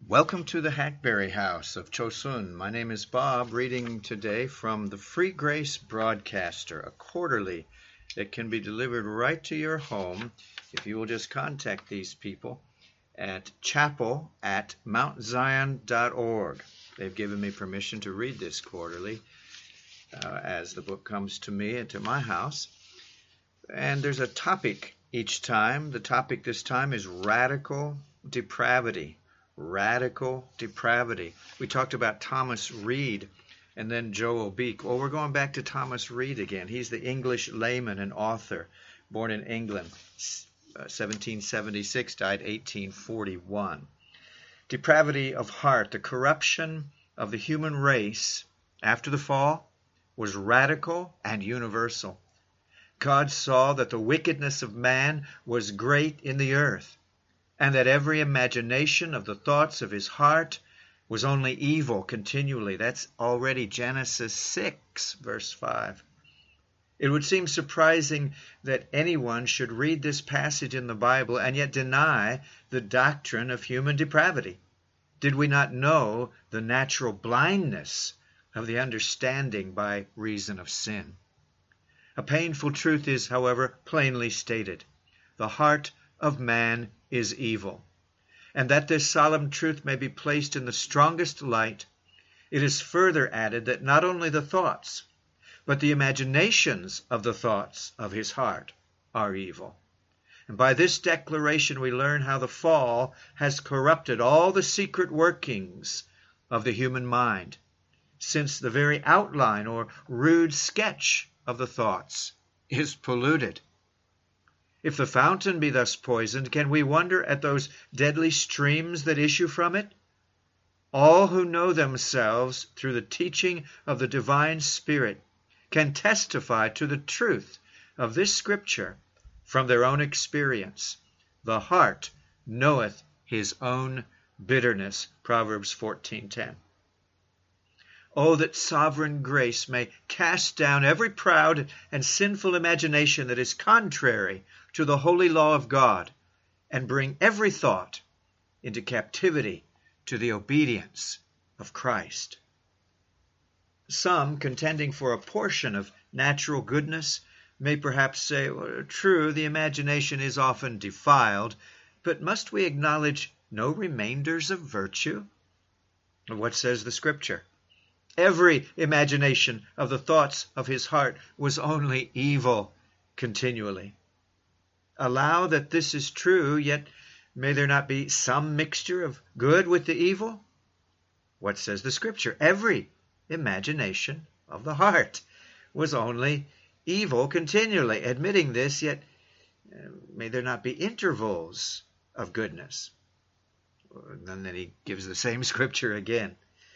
Welcome to the Hackberry House of Chosun. My name is Bob, reading today from the Free Grace Broadcaster, a quarterly that can be delivered right to your home if you will just contact these people at chapel@mountzion.org. They've given me permission to read this quarterly as the book comes to me and to my house. And there's a topic each time. The topic this time is radical depravity. Radical depravity. We talked about Thomas Reed and then Joel Beeke. Well, we're going back to Thomas Reed again. He's the English layman and author, born in England, 1776, died 1841. Depravity of heart, the corruption of the human race after the fall, was radical and universal. God saw that the wickedness of man was great in the earth, and that every imagination of the thoughts of his heart was only evil continually. That's already Genesis 6, verse 5. It would seem surprising that anyone should read this passage in the Bible and yet deny the doctrine of human depravity. Did we not know the natural blindness of the understanding by reason of sin? A painful truth is, however, plainly stated. The heart of man is evil. And that this solemn truth may be placed in the strongest light, it is further added that not only the thoughts, but the imaginations of the thoughts of his heart are evil. And by this declaration we learn how the fall has corrupted all the secret workings of the human mind, since the very outline or rude sketch of the thoughts is polluted. If the fountain be thus poisoned, can we wonder at those deadly streams that issue from it? All who know themselves through the teaching of the divine Spirit can testify to the truth of this scripture from their own experience. The heart knoweth his own bitterness, Proverbs 14:10. Oh, that sovereign grace may cast down every proud and sinful imagination that is contrary to the holy law of God, and bring every thought into captivity to the obedience of Christ. Some, contending for a portion of natural goodness, may perhaps say, well, true, the imagination is often defiled, but must we acknowledge no remainders of virtue? What says the Scripture? Every imagination of the thoughts of his heart was only evil continually. Allow that this is true, yet may there not be some mixture of good with the evil? What says the Scripture? Every imagination of the heart was only evil continually. Admitting this, yet may there not be intervals of goodness? And then he gives the same Scripture again.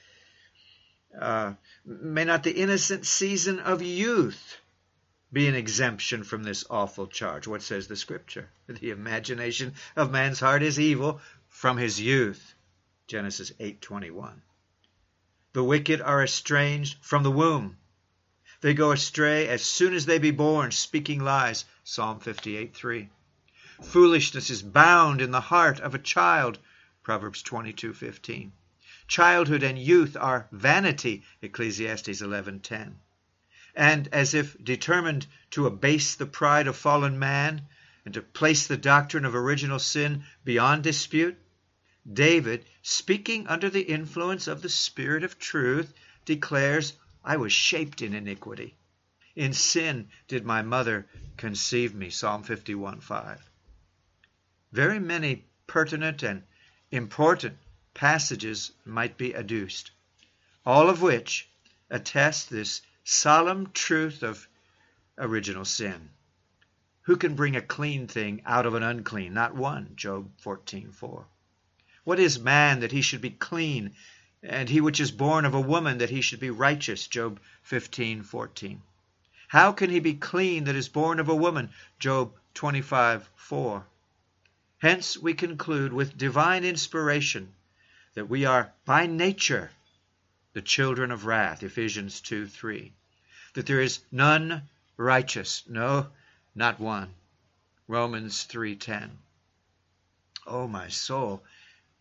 May not the innocent season of youth be an exemption from this awful charge? What says the Scripture? The imagination of man's heart is evil from his youth. Genesis 8:21. The wicked are estranged from the womb. They go astray as soon as they be born, speaking lies. Psalm 58:3. Foolishness is bound in the heart of a child. Proverbs 22:15. Childhood and youth are vanity, Ecclesiastes 11:10. And as if determined to abase the pride of fallen man and to place the doctrine of original sin beyond dispute, David, speaking under the influence of the Spirit of truth, declares, I was shaped in iniquity. In sin did my mother conceive me. Psalm 51:5. Very many pertinent and important passages might be adduced, all of which attest this solemn truth of original sin. Who can bring a clean thing out of an unclean? Not one. Job 14:4. What is man that he should be clean, and he which is born of a woman that he should be righteous? Job 15:14. How can he be clean that is born of a woman? Job 25:4. Hence we conclude with divine inspiration that we are by nature the children of wrath, Ephesians 2:3. That there is none righteous, no, not one, Romans 3:10. Oh, my soul,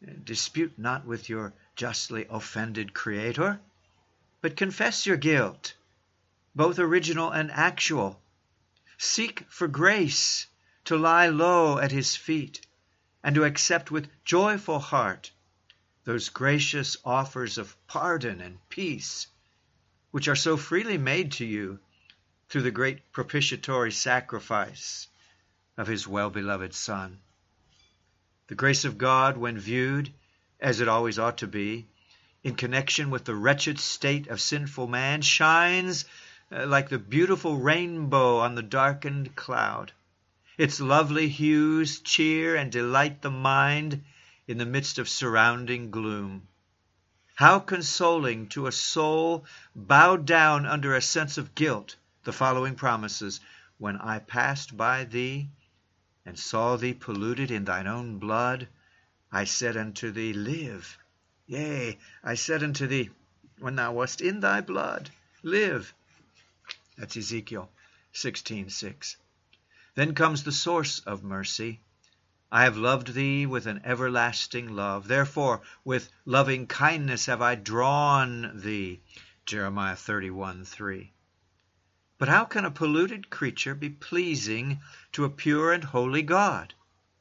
Dispute not with your justly offended Creator, but confess your guilt, both original and actual. Seek for grace to lie low at his feet and to accept with joyful heart those gracious offers of pardon and peace, which are so freely made to you through the great propitiatory sacrifice of his well-beloved Son. The grace of God, when viewed, as it always ought to be, in connection with the wretched state of sinful man, shines like the beautiful rainbow on the darkened cloud. Its lovely hues cheer and delight the mind in the midst of surrounding gloom. How consoling to a soul bowed down under a sense of guilt the following promises: when I passed by thee and saw thee polluted in thine own blood, I said unto thee, live. Yea, I said unto thee, when thou wast in thy blood, live. That's Ezekiel 16:6. Then comes the source of mercy. I have loved thee with an everlasting love. Therefore, with loving kindness have I drawn thee. Jeremiah 31:3. But how can a polluted creature be pleasing to a pure and holy God?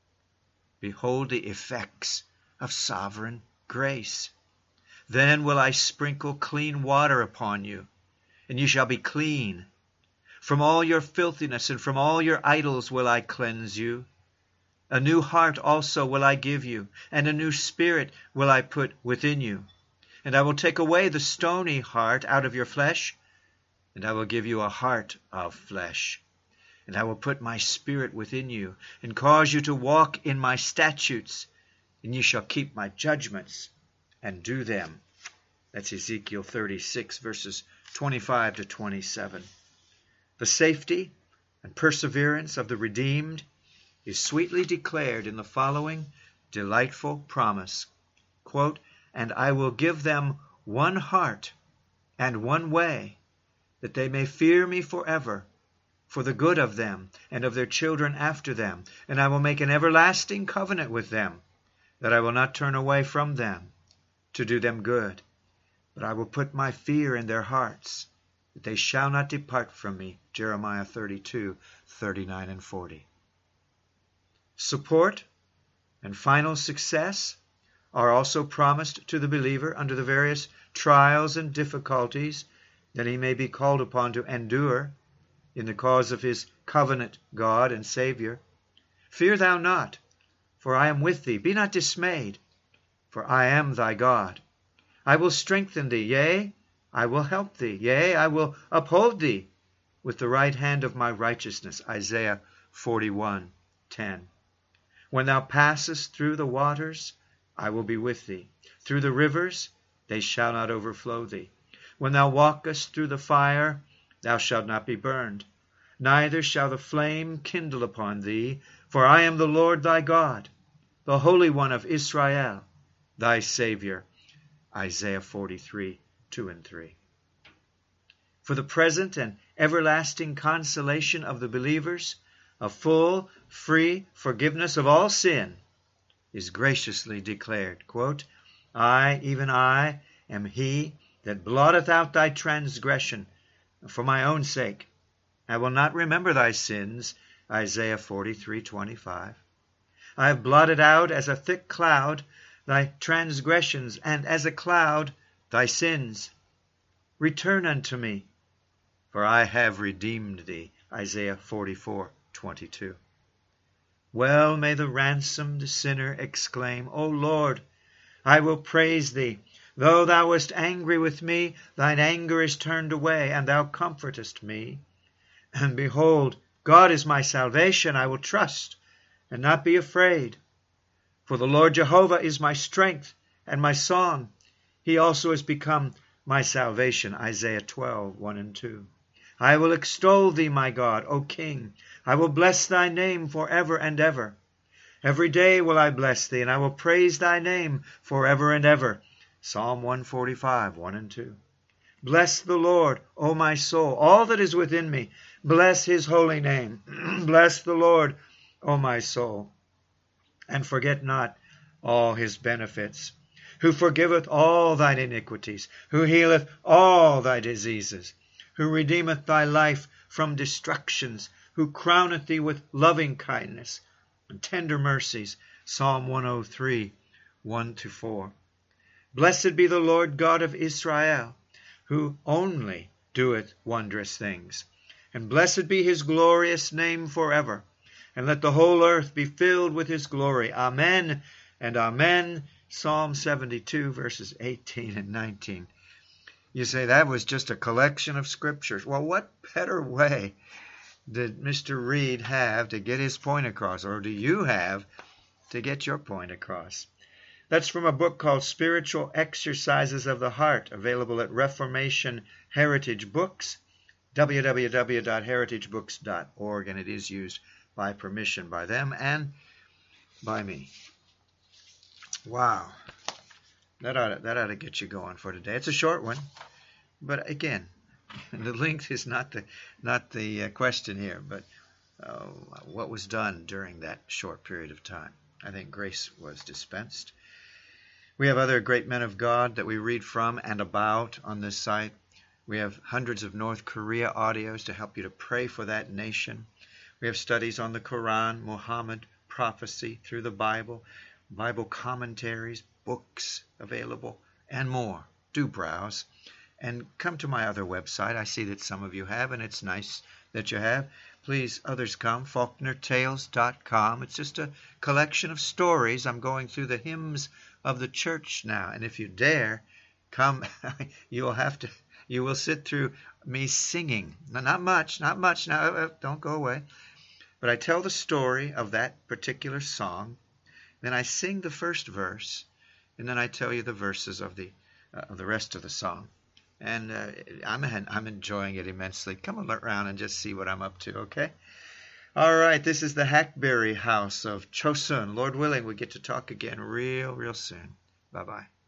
Behold the effects of sovereign grace. Then will I sprinkle clean water upon you, and ye shall be clean. From all your filthiness and from all your idols will I cleanse you. A new heart also will I give you, and a new spirit will I put within you. And I will take away the stony heart out of your flesh, and I will give you a heart of flesh. And I will put my spirit within you, and cause you to walk in my statutes, and ye shall keep my judgments and do them. That's Ezekiel 36, verses 25 to 27. The safety and perseverance of the redeemed is sweetly declared in the following delightful promise. Quote, and I will give them one heart and one way, that they may fear me forever, for the good of them and of their children after them. And I will make an everlasting covenant with them, that I will not turn away from them to do them good. But I will put my fear in their hearts, that they shall not depart from me. Jeremiah 32:39 and 40. Support and final success are also promised to the believer under the various trials and difficulties that he may be called upon to endure in the cause of his covenant God and Savior. Fear thou not, for I am with thee. Be not dismayed, for I am thy God. I will strengthen thee, yea, I will help thee, yea, I will uphold thee with the right hand of my righteousness. Isaiah 41:10. When thou passest through the waters, I will be with thee. Through the rivers, they shall not overflow thee. When thou walkest through the fire, thou shalt not be burned, neither shall the flame kindle upon thee. For I am the Lord thy God, the Holy One of Israel, thy Savior. Isaiah 43:2 and 3. For the present and everlasting consolation of the believers, a full, free forgiveness of all sin is graciously declared. Quote, I, even I, am he that blotteth out thy transgression for my own sake. I will not remember thy sins. Isaiah 43:25. I have blotted out as a thick cloud thy transgressions, and as a cloud thy sins. Return unto me, for I have redeemed thee. Isaiah 44:22. Well may the ransomed sinner exclaim, O Lord, I will praise thee. Though thou wast angry with me, thine anger is turned away, and thou comfortest me. And behold, God is my salvation. I will trust and not be afraid. For the Lord Jehovah is my strength and my song. He also has become my salvation. Isaiah 12:1 and 2. I will extol thee, my God, O King. I will bless thy name forever and ever. Every day will I bless thee, and I will praise thy name forever and ever. Psalm 145:1 and 2. Bless the Lord, O my soul, all that is within me. Bless his holy name. Bless the Lord, O my soul. And forget not all his benefits, who forgiveth all thine iniquities, who healeth all thy diseases, who redeemeth thy life from destructions, who crowneth thee with loving kindness and tender mercies. Psalm 103, 1-4. Blessed be the Lord God of Israel, who only doeth wondrous things. And blessed be his glorious name forever. And let the whole earth be filled with his glory. Amen and amen. Psalm 72, verses 18 and 19. You say that was just a collection of scriptures. Well, what better way did Mr. Reed have to get his point across? Or do you have to get your point across? That's from a book called Spiritual Exercises of the Heart, available at Reformation Heritage Books, www.heritagebooks.org, and it is used by permission by them and by me. Wow. That ought to get you going for today. It's a short one, but again, the length is not the question here, but what was done during that short period of time. I think grace was dispensed. We have other great men of God that we read from and about on this site. We have hundreds of North Korea audios to help you to pray for that nation. We have studies on the Quran, Muhammad, prophecy through the Bible, Bible commentaries, books available, and more. Do browse. And come to my other website. I see that some of you have, and it's nice that you have. Please, others come, FaulknerTales.com. It's just a collection of stories. I'm going through the hymns of the church now. And if you dare, come, you will sit through me singing. Not much. Now, don't go away. But I tell the story of that particular song. Then I sing the first verse, and then I tell you the verses of the rest of the song. And I'm enjoying it immensely. Come around and just see what I'm up to, okay? All right, this is the Hackberry House of Chosun. Lord willing, we get to talk again real soon. Bye-bye.